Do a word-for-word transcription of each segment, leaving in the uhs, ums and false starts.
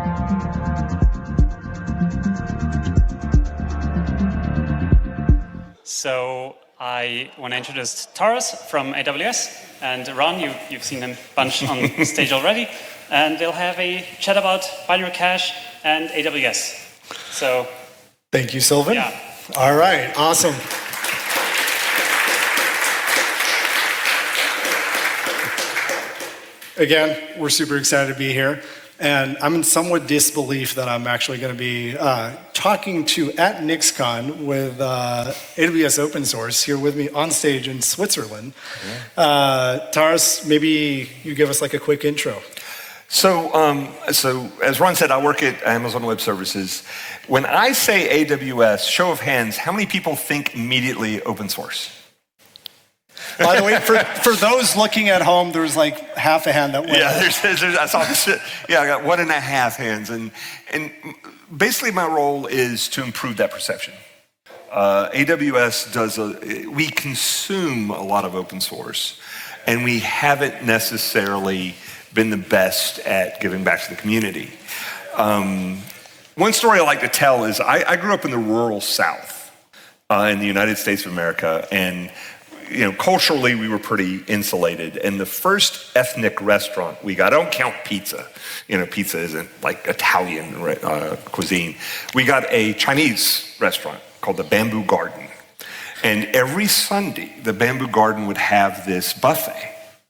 So I want to introduce Taras from A W S, and Ron, you, you've seen him bunch on stage already, and they'll have a chat about binary cache and A W S. So, thank you, Sylvan. Yeah. All right, awesome. Again, we're super excited to be here. And I'm in somewhat disbelief that I'm actually going to be uh, talking to at NixCon with uh, A W S Open Source here with me on stage in Switzerland. Yeah. Uh, Taras, maybe you give us like a quick intro. So, um, so as Ron said, I work at Amazon Web Services. When I say A W S, show of hands, how many people think immediately open source? By the way, for, for those looking at home, there's like half a hand that went. Yeah, there's, there's, I saw this. Yeah, I got one and a half hands, and and basically my role is to improve that perception. Uh, A W S does a. We consume a lot of open source, and we haven't necessarily been the best at giving back to the community. Um, one story I like to tell is I, I grew up in the rural South uh, in the United States of America, and you know, culturally, we were pretty insulated. And the first ethnic restaurant we got, I don't count pizza. You know, pizza isn't like Italian uh, cuisine. We got a Chinese restaurant called the Bamboo Garden. And every Sunday, the Bamboo Garden would have this buffet.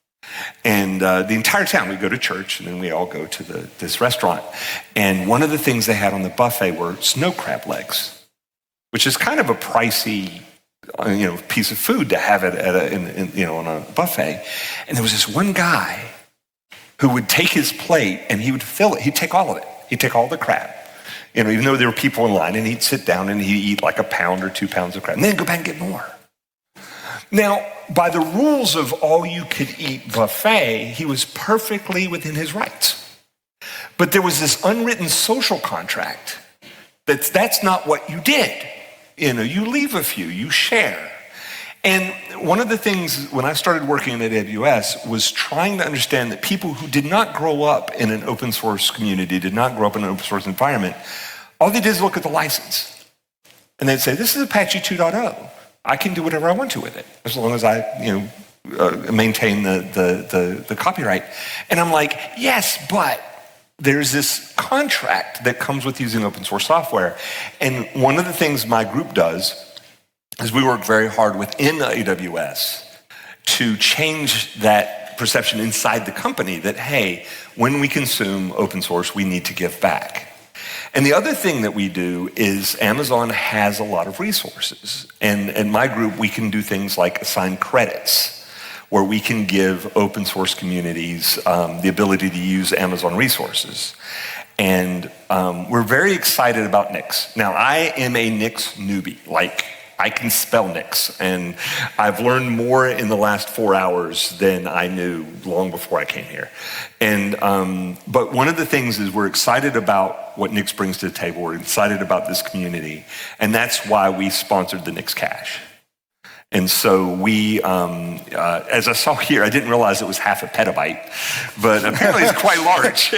And uh, the entire town, we'd go to church, and then we all go to the, this restaurant. And one of the things they had on the buffet were snow crab legs, which is kind of a pricey you know, piece of food to have it at a, in, in, you know, on a buffet. And there was this one guy who would take his plate and he would fill it. He'd take all of it. He'd take all the crab. You know, even though there were people in line, and he'd sit down and he'd eat like a pound or two pounds of crab, and then go back and get more. Now, by the rules of all you could eat buffet, he was perfectly within his rights. But there was this unwritten social contract that that's not what you did. You know, you leave a few, you share. And one of the things when I started working at A W S was trying to understand that people who did not grow up in an open source community, did not grow up in an open source environment, all they did is look at the license. And they'd say, this is Apache two point oh. I can do whatever I want to with it, as long as I, you know, uh, maintain the, the, the, the copyright. And I'm like, yes, but there's this contract that comes with using open source software. And one of the things my group does is we work very hard within A W S to change that perception inside the company that, hey, when we consume open source, we need to give back. And the other thing that we do is Amazon has a lot of resources. And in my group, we can do things like assign credits, where we can give open source communities um, the ability to use Amazon resources. And um, we're very excited about Nix. Now, I am a Nix newbie. Like, I can spell Nix, and I've learned more in the last four hours than I knew long before I came here. And um, but one of the things is we're excited about what Nix brings to the table. We're excited about this community, and that's why we sponsored the Nix Cache. And so we, um, uh, as I saw here, I didn't realize it was half a petabyte, but apparently it's quite large.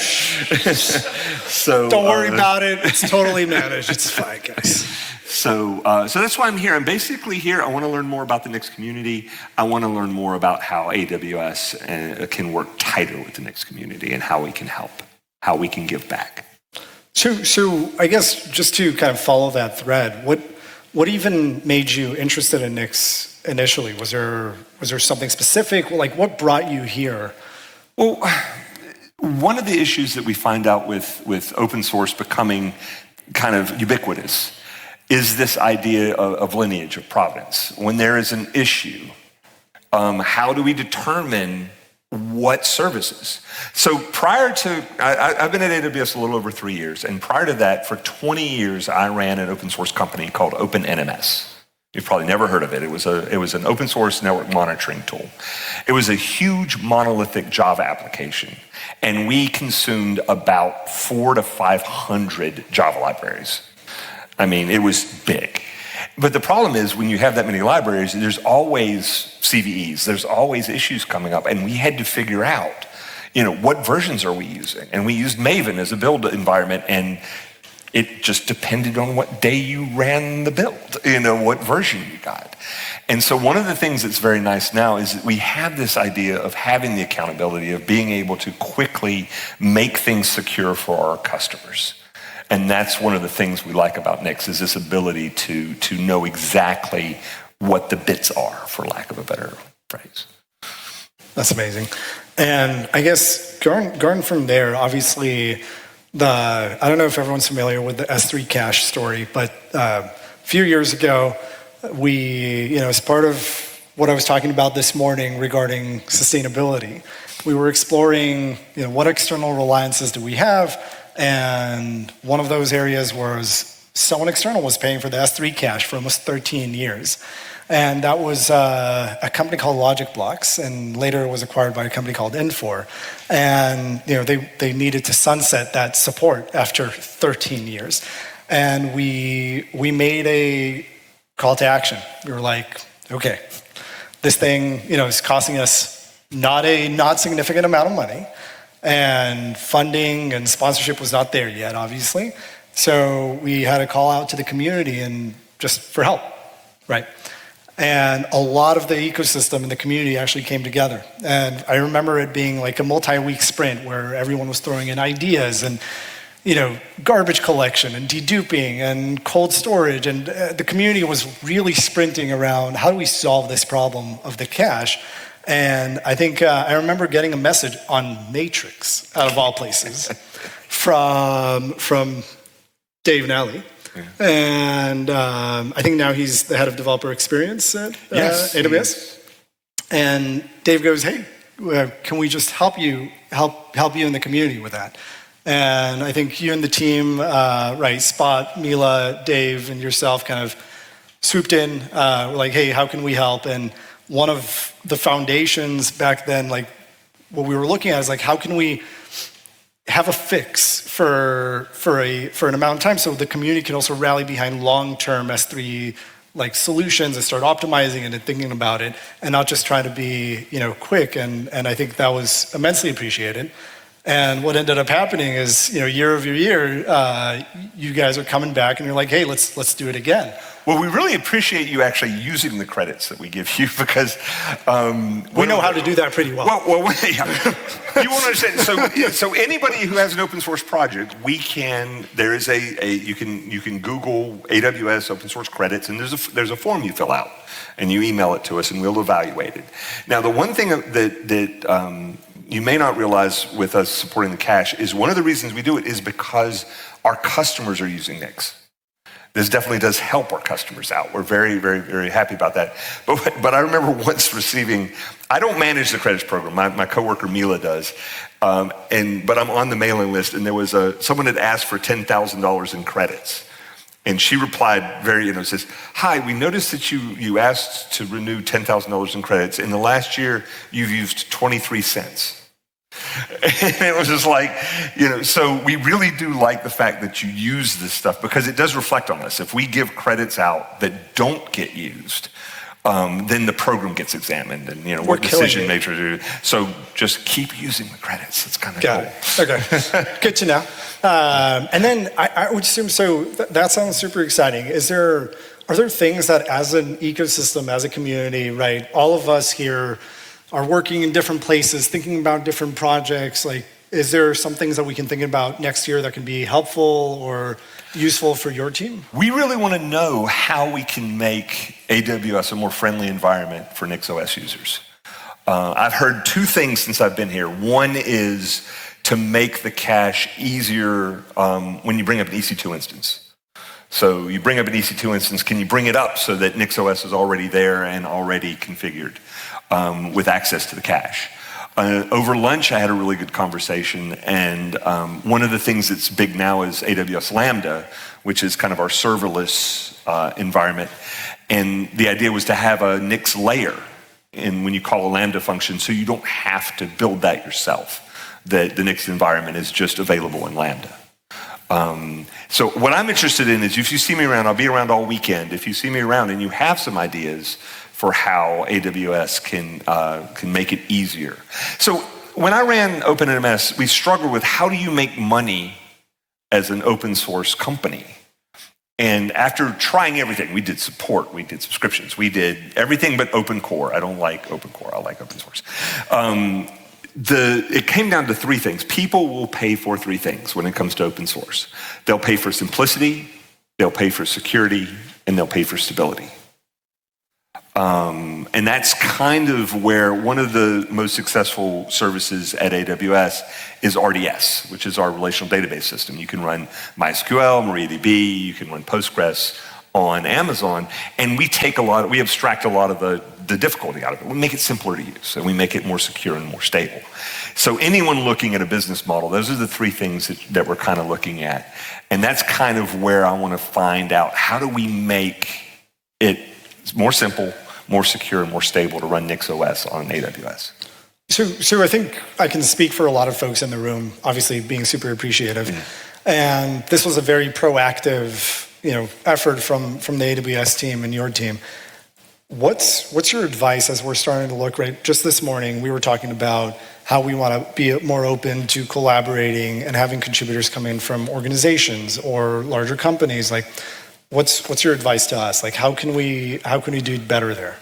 So don't worry uh, about it. It's totally managed. It's fine, guys. So, uh, so that's why I'm here. I'm basically here. I want to learn more about the Nix community. I want to learn more about how A W S uh, can work tighter with the Nix community and how we can help, how we can give back. So, so I guess just to kind of follow that thread, what what even made you interested in Nix initially? Was there was there something specific? Like, what brought you here? Well, one of the issues that we find out with with open source becoming kind of ubiquitous is this idea of, of lineage, of provenance. When there is an issue, um, how do we determine what services? So prior to, I, I've been at A W S a little over three years, and prior to that, for twenty years, I ran an open source company called OpenNMS. You've probably never heard of it. It was a, it was an open source network monitoring tool. It was a huge monolithic Java application, and we consumed about four to five hundred Java libraries. I mean, it was big. But the problem is when you have that many libraries, there's always C V Es, there's always issues coming up, and we had to figure out, you know, what versions are we using? And we used Maven as a build environment, and it just depended on what day you ran the build, you know, what version you got. And so one of the things that's very nice now is that we have this idea of having the accountability of being able to quickly make things secure for our customers. And that's one of the things we like about Nix, is this ability to, to know exactly what the bits are, for lack of a better phrase. That's amazing. And I guess going, going from there, obviously, the I don't know if everyone's familiar with the S three cache story, but uh, a few years ago, we, you know, as part of what I was talking about this morning regarding sustainability, we were exploring, you know, what external reliances do we have? And one of those areas was someone external was paying for the S three cache for almost thirteen years. And that was uh, a company called Logic Blocks, and later it was acquired by a company called Infor. And you know, they, they needed to sunset that support after thirteen years. And we we made a call to action. We were like, okay, this thing, you know, is costing us not a not significant amount of money, and funding and sponsorship was not there yet, obviously. So we had a call out to the community and just for help, right? And a lot of the ecosystem and the community actually came together. And I remember it being like a multi-week sprint where everyone was throwing in ideas and, you know, garbage collection and deduping and cold storage. And uh, the community was really sprinting around, how do we solve this problem of the cache? And I think uh, I remember getting a message on Matrix, out of all places, from, from Dave Nally. Yeah. And um, I think now he's the head of developer experience at uh, yes, A W S. And Dave goes, hey, uh, can we just help you, help help you in the community with that? And I think you and the team, uh, right, Spot, Mila, Dave, and yourself kind of swooped in, uh, were like, hey, how can we help? And one of the foundations back then, like what we were looking at is like, how can we have a fix for for a for an amount of time so the community can also rally behind long-term S three like solutions and start optimizing it and thinking about it and not just trying to be, you know, quick. And and I think that was immensely appreciated. And what ended up happening is, you know, year over year, uh, you guys are coming back and you're like, hey, let's let's do it again. Well, we really appreciate you actually using the credits that we give you because um, we know how to do that pretty well. Well, well yeah. You won't understand. So, so anybody who has an open source project, we can. There is a, a you can you can Google A W S open source credits, and there's a there's a form you fill out, and you email it to us, and we'll evaluate it. Now, the one thing that that um, you may not realize with us supporting the cache is one of the reasons we do it is because our customers are using Nix. This definitely does help our customers out. We're very, very, very happy about that. But but I remember once receiving, I don't manage the credits program, my, my coworker Mila does, um, and but I'm on the mailing list, and there was a, someone had asked for ten thousand dollars in credits. And she replied very, you know, says, hi, we noticed that you, you asked to renew ten thousand dollars in credits. In the last year, you've used twenty-three cents. And it was just like, you know, so we really do like the fact that you use this stuff because it does reflect on us. If we give credits out that don't get used, um, then the program gets examined and, you know, what decision made to do. So just keep using the credits. It's kind of Got cool. It. Okay, good to know. Um, and then I, I would assume, so th- that sounds super exciting. Is there, are there things that as an ecosystem, as a community, right, all of us here are working in different places, thinking about different projects, like, is there some things that we can think about next year that can be helpful or useful for your team? We really want to know how we can make A W S a more friendly environment for NixOS users. Uh, I've heard two things since I've been here. One is to make the cache easier um, when you bring up an E C two instance. So you bring up an E C two instance, can you bring it up so that NixOS is already there and already configured um, with access to the cache? Uh, over lunch, I had a really good conversation, and um, one of the things that's big now is A W S Lambda, which is kind of our serverless uh, environment. And the idea was to have a Nix layer in when you call a Lambda function, so you don't have to build that yourself. That the Nix environment is just available in Lambda. Um, so what I'm interested in is if you see me around, I'll be around all weekend. If you see me around and you have some ideas for how A W S can uh, can make it easier. So when I ran OpenMS, we struggled with how do you make money as an open source company? And after trying everything, we did support, we did subscriptions, we did everything but open core. I don't like open core, I like open source. Um, the, it came down to three things. People will pay for three things when it comes to open source. They'll pay for simplicity, they'll pay for security, and they'll pay for stability. Um, and that's kind of where one of the most successful services at A W S is R D S, which is our relational database system. You can run MySQL, MariaDB, you can run Postgres on Amazon, and we take a lot, we abstract a lot of the, the difficulty out of it. We make it simpler to use, and we make it more secure and more stable. So anyone looking at a business model, those are the three things that, that we're kind of looking at. And that's kind of where I want to find out, how do we make it more simple, more secure, and more stable to run NixOS on A W S. So, so I think I can speak for a lot of folks in the room, obviously being super appreciative. Mm. And this was a very proactive, you know, effort from, from the A W S team and your team. What's, what's your advice as we're starting to look, right? Just this morning, we were talking about how we want to be more open to collaborating and having contributors come in from organizations or larger companies. Like, What's what's your advice to us? Like, how can we how can we do better there?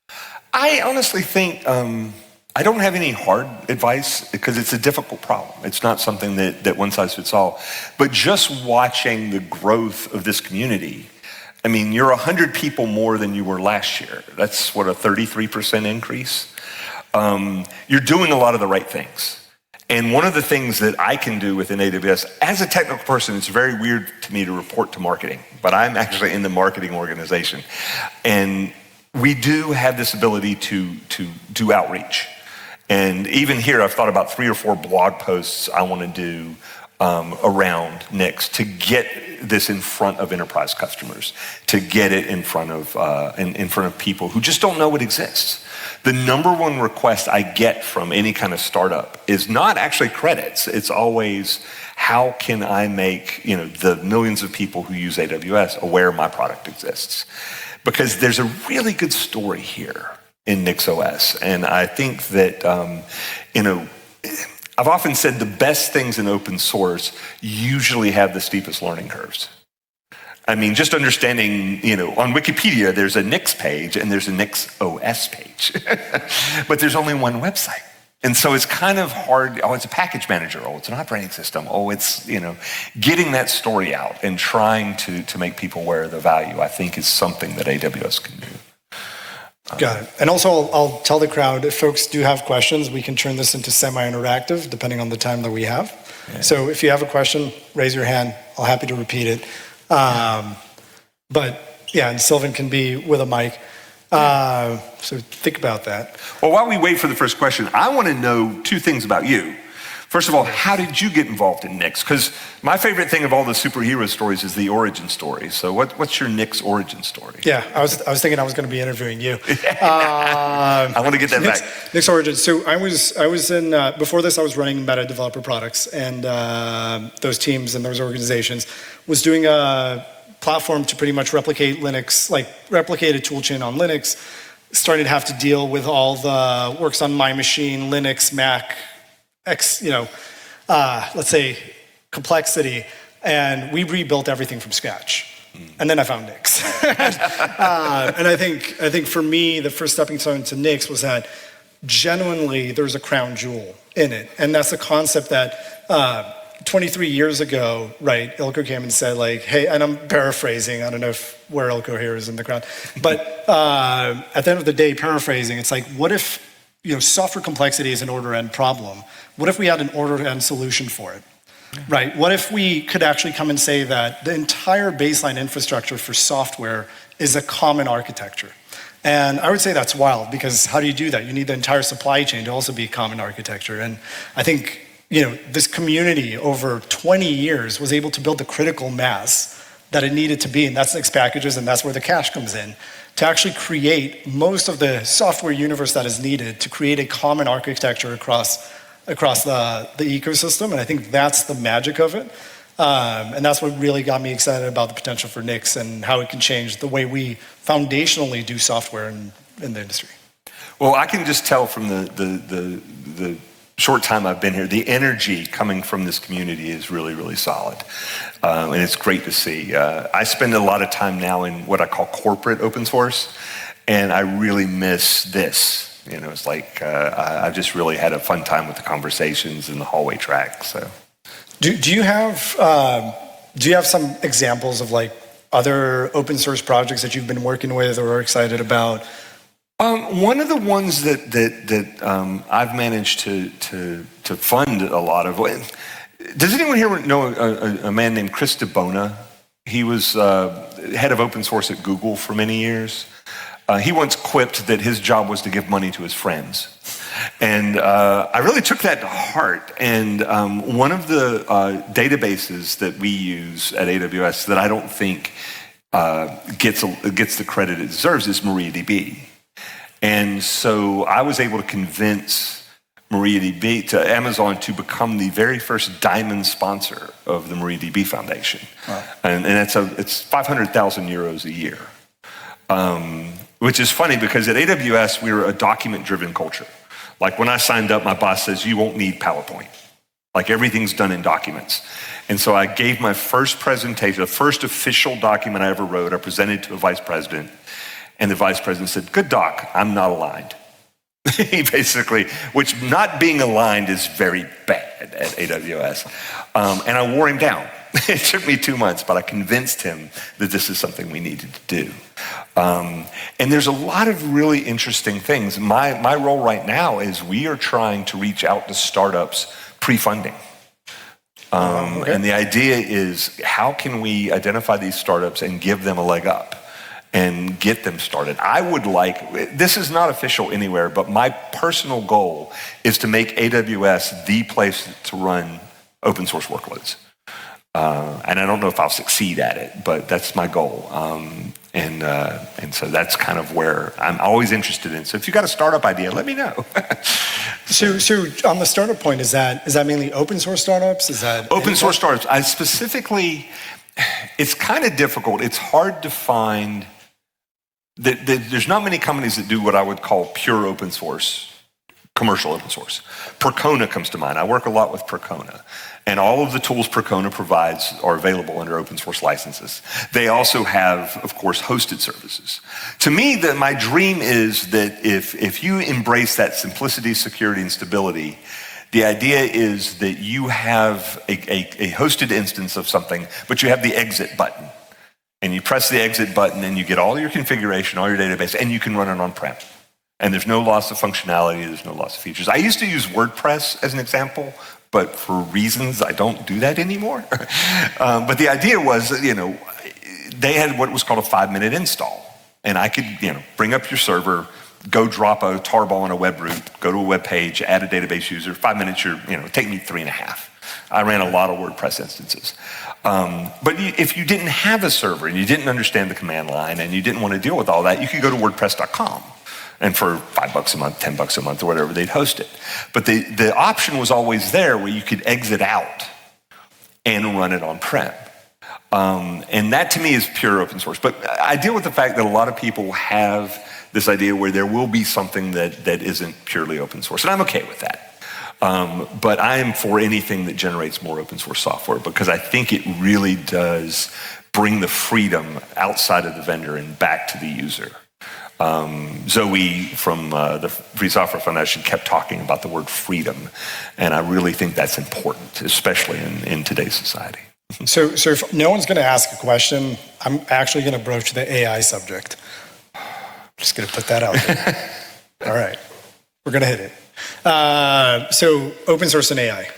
I honestly think um, I don't have any hard advice because it's a difficult problem. It's not something that, that one size fits all. But just watching the growth of this community, I mean, you're one hundred people more than you were last year. That's, what, a thirty-three percent increase? Um, you're doing a lot of the right things. And one of the things that I can do within A W S, as a technical person, it's very weird to me to report to marketing, but I'm actually in the marketing organization. And we do have this ability to, to do outreach. And even here, I've thought about three or four blog posts I want to do um, around Nix to get this in front of enterprise customers, to get it in front of, uh, in, in front of people who just don't know it exists. The number one request I get from any kind of startup is not actually credits. It's always, how can I make, you know, the millions of people who use A W S aware my product exists? Because there's a really good story here in NixOS. And I think that, um, you know, I've often said the best things in open source usually have the steepest learning curves. I mean, just understanding, you know, on Wikipedia, there's a Nix page and there's a NixOS page, but there's only one website. And so it's kind of hard. Oh, it's a package manager. Oh, it's an operating system. Oh, it's, you know, getting that story out and trying to, to make people aware of the value, I think, is something that A W S can do. Got it. And also, I'll, I'll tell the crowd, if folks do have questions, we can turn this into semi-interactive, depending on the time that we have. Yeah. So if you have a question, raise your hand. I'll happy to repeat it. Um, but yeah, and Sylvan can be with a mic. Uh, so think about that. Well, while we wait for the first question, I want to know two things about you. First of all, how did you get involved in Nix? Because my favorite thing of all the superhero stories is the origin story. So what, what's your Nix origin story? Yeah, I was I was thinking I was going to be interviewing you. uh, I want to get that Nix, back. Nix origin. So I was I was in uh, before this I was running Meta Developer Products, and uh, those teams and those organizations was doing a platform to pretty much replicate Linux, like replicate a toolchain on Linux. Starting to have to deal with all the works on my machine, Linux, Mac. X, you know, uh, let's say complexity, and we rebuilt everything from scratch. Mm. And then I found Nix. uh, and I think, I think for me, the first stepping stone to Nix was that genuinely there's a crown jewel in it. And that's a concept that uh, twenty-three years ago, right, Ilko came and said like, hey, and I'm paraphrasing, I don't know if where Ilko here is in the crowd, but uh, at the end of the day, paraphrasing, it's like, what if, you know, software complexity is an order-end problem. What if we had an order-end solution for it, right? What if we could actually come and say that the entire baseline infrastructure for software is a common architecture? And I would say that's wild, because how do you do that? You need the entire supply chain to also be a common architecture. And I think, you know, this community over twenty years was able to build the critical mass that it needed to be, and that's Nix packages, and that's where the cache comes in, to actually create most of the software universe that is needed to create a common architecture across across the, the ecosystem. And I think that's the magic of it. Um, and that's what really got me excited about the potential for Nix and how it can change the way we foundationally do software in, in the industry. Well, I can just tell from the, the, the, the short time I've been here, the energy coming from this community is really, really solid. Um, and it's great to see. Uh, I spend a lot of time now in what I call corporate open source, and I really miss this. You know, it's like uh, I, I've just really had a fun time with the conversations in the hallway track. So, Do, do you have um, do you have some examples of like other open source projects that you've been working with or are excited about? Um, one of the ones that that that um, I've managed to to to fund a lot of. Does anyone here know a, a, a man named Chris DeBona? He was uh, head of open source at Google for many years. Uh, he once quipped that his job was to give money to his friends. And uh, I really took that to heart. And um, one of the uh, databases that we use at A W S that I don't think uh, gets, a, gets the credit it deserves is MariaDB. And so I was able to convince MariaDB to Amazon to become the very first diamond sponsor of the MariaDB Foundation. Wow. And, and it's, a, it's five hundred thousand euros a year. Um, which is funny because at A W S, we were a document-driven culture. Like when I signed up, my boss says, you won't need PowerPoint. Like everything's done in documents. And so I gave my first presentation, the first official document I ever wrote, I presented to a vice president. And the vice president said, good doc, I'm not aligned. He basically, which not being aligned is very bad at A W S. Um, and I wore him down. It took me two months, but I convinced him that this is something we needed to do. Um, and there's a lot of really interesting things. My, my role right now is we are trying to reach out to startups pre-funding. Um, okay. And the idea is how can we identify these startups and give them a leg up and get them started? I would like, this is not official anywhere, but my personal goal is to make A W S the place to run open source workloads. Uh, and I don't know if I'll succeed at it, but that's my goal. Um, and uh, and so that's kind of where I'm always interested in. So if you got a startup idea, let me know. so, so on the startup point, is that is that mainly open source startups? Is that open source startups? I specifically, it's kind of difficult. It's hard to find. That, that there's not many companies that do what I would call pure open source, commercial open source. Percona comes to mind. I work a lot with Percona. And all of the tools Percona provides are available under open source licenses. They also have, of course, hosted services. To me, that my dream is that if, if you embrace that simplicity, security, and stability, the idea is that you have a, a, a hosted instance of something, but you have the exit button. And you press the exit button and you get all your configuration, all your database, and you can run it on-prem. And there's no loss of functionality, there's no loss of features. I used to use WordPress as an example, but for reasons I don't do that anymore. um, but the idea was, you know, they had what was called a five-minute install. And I could, you know, bring up your server, go drop a tarball on a web root, go to a web page, add a database user, five minutes, you're, you know, take me three and a half. I ran a lot of WordPress instances. Um, but if you didn't have a server and you didn't understand the command line and you didn't want to deal with all that, you could go to WordPress dot com. And for five bucks a month, ten bucks a month, or whatever, they'd host it. But the, the option was always there where you could exit out and run it on-prem. Um, and that to me is pure open source. But I deal with the fact that a lot of people have this idea where there will be something that, that isn't purely open source. And I'm okay with that. Um, but I am for anything that generates more open source software because I think it really does bring the freedom outside of the vendor and back to the user. Um, Zoe from uh, the Free Software Foundation kept talking about the word freedom, and I really think that's important, especially in, in today's society. So, so if no one's going to ask a question, I'm actually going to broach the A I subject. Just going to put that out there. All right, we're going to hit it. Uh, so, open source and A I.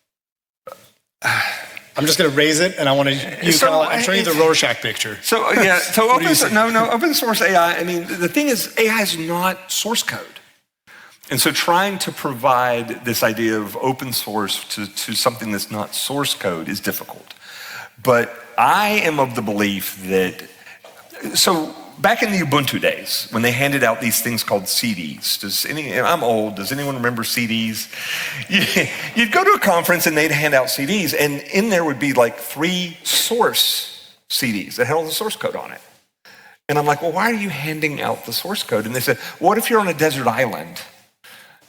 I'm just going to raise it, and I want to. You so, kind of, I'm showing you the Rorschach picture. So yeah, so open source, no, no, open source A I. I mean, the thing is, A I is not source code, and so trying to provide this idea of open source to, to something that's not source code is difficult. But I am of the belief that so. Back in the Ubuntu days, when they handed out these things called C Ds, does any, I'm old, does anyone remember C Ds? You'd go to a conference and they'd hand out C Ds, and in there would be like three source C Ds that had all the source code on it. And I'm like, well, why are you handing out the source code? And they said, what if you're on a desert island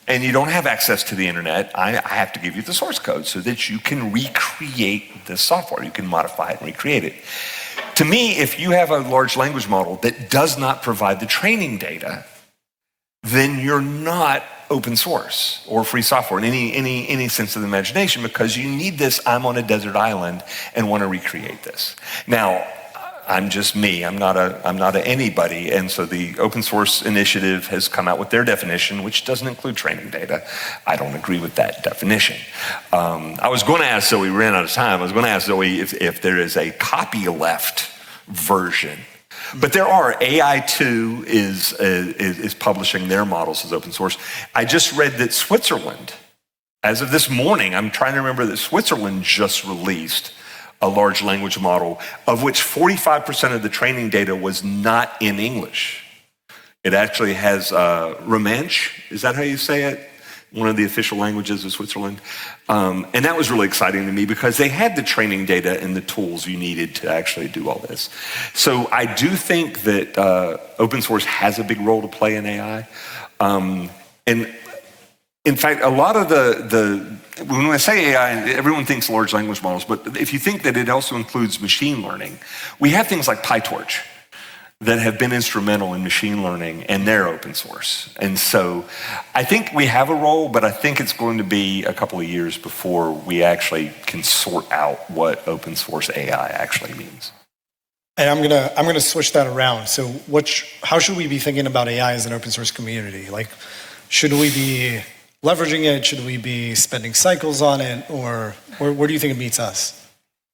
and you don't have access to the internet, I, I have to give you the source code so that you can recreate this software. You can modify it and recreate it. To me, if you have a large language model that does not provide the training data, then you're not open source or free software in any, any, any sense of the imagination, because you need this, I'm on a desert island and want to recreate this. Now, I'm just me, I'm not a, I'm not a anybody, and so the open source initiative has come out with their definition, which doesn't include training data. I don't agree with that definition. Um, I was going to ask Zoe, we ran out of time, I was going to ask Zoe if, if there is a copyleft version. But there are. A I two is, uh, is, is publishing their models as open source. I just read that Switzerland, as of this morning, I'm trying to remember that Switzerland just released a large language model of which forty-five percent of the training data was not in English. It actually has uh, Romansh, is that how you say it? One of the official languages of Switzerland. Um, and that was really exciting to me because they had the training data and the tools you needed to actually do all this. So I do think that uh, open source has a big role to play in A I. Um, and in fact, a lot of the, the, when I say A I, everyone thinks large language models, but if you think that it also includes machine learning, we have things like PyTorch that have been instrumental in machine learning, and they're open source. And so I think we have a role, but I think it's going to be a couple of years before we actually can sort out what open source A I actually means. And I'm gonna I'm gonna switch that around. So, what? Sh- how should we be thinking about A I as an open source community? Like, should we be leveraging it? Should we be spending cycles on it, or where, where do you think it meets us?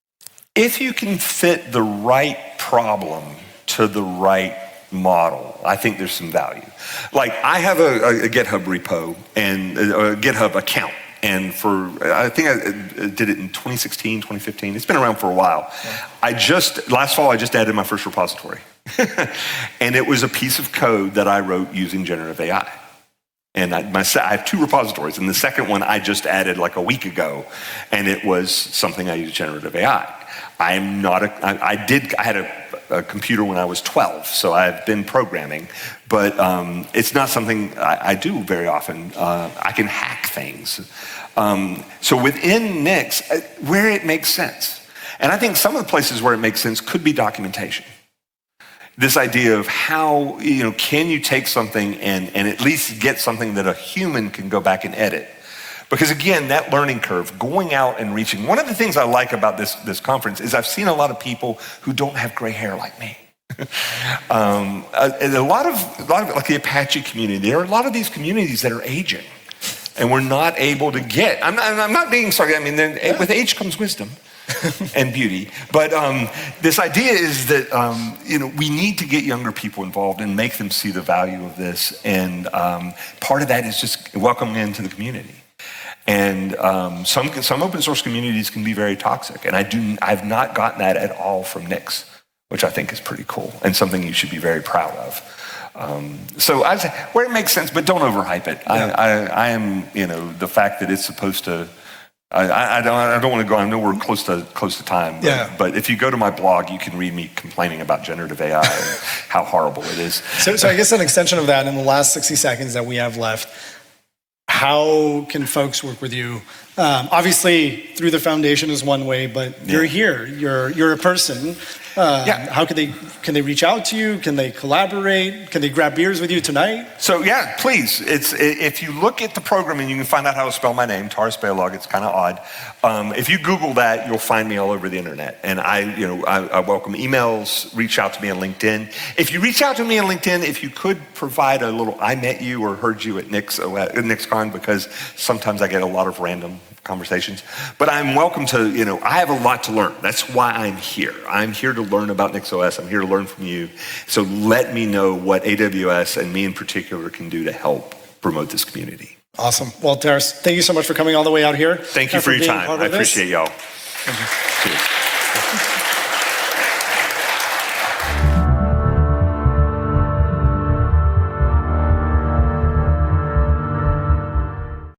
If you can fit the right problem to the right model, I think there's some value. Like, I have a, a GitHub repo and a, a GitHub account, and for, I think I did it in twenty sixteen, twenty fifteen. It's been around for a while. Yeah. I just, last fall, I just added my first repository. And it was a piece of code that I wrote using generative A I. And I, my, I have two repositories, and the second one I just added like a week ago, and it was something I use generative A I. I'm not a, I, I did, I had a, a computer when I was twelve, so I've been programming, but um, it's not something I, I do very often. Uh, I can hack things. Um, so within Nix, uh, where it makes sense, and I think some of the places where it makes sense could be documentation. This idea of how, you know, can you take something and, and at least get something that a human can go back and edit? Because again, that learning curve, going out and reaching. One of the things I like about this, this conference is I've seen a lot of people who don't have gray hair like me. um, a, a, lot of, a lot of, like the Apache community, there are a lot of these communities that are aging, and we're not able to get, I'm not, I'm not being sorry, I mean, then, with age comes wisdom. And beauty. But um, this idea is that um, you know, we need to get younger people involved and make them see the value of this. And um, part of that is just welcoming into the community. And um, some some open source communities can be very toxic. And I do I've not gotten that at all from Nix, which I think is pretty cool and something you should be very proud of. Um, so I, where it makes sense, but don't overhype it. Yeah. I, I, I am, you know, the fact that it's supposed to. I, I don't. I don't want to go. I know we're close to close to time. But, yeah. but if you go to my blog, you can read me complaining about generative A I and how horrible it is. So, so I guess an extension of that, in the last sixty seconds that we have left, how can folks work with you? Um, obviously, through the foundation is one way, but yeah. you're here. You're you're a person. Uh, yeah. How can they can they reach out to you? Can they collaborate? Can they grab beers with you tonight? So yeah, please. It's if you look at the program and you can find out how to spell my name, Taras Bealog. It's kind of odd. Um, if you Google that, you'll find me all over the internet. And I, you know, I, I welcome emails. Reach out to me on LinkedIn. If you reach out to me on LinkedIn, if you could provide a little, I met you or heard you at Nix at NixCon, because sometimes I get a lot of random conversations. But I'm welcome to, you know, I have a lot to learn. That's why I'm here. I'm here to learn about NixOS. I'm here to learn from you. So let me know what A W S and me in particular can do to help promote this community. Awesome. Well, Taras, thank you so much for coming all the way out here. Thank you for your time. I appreciate y'all. Cheers.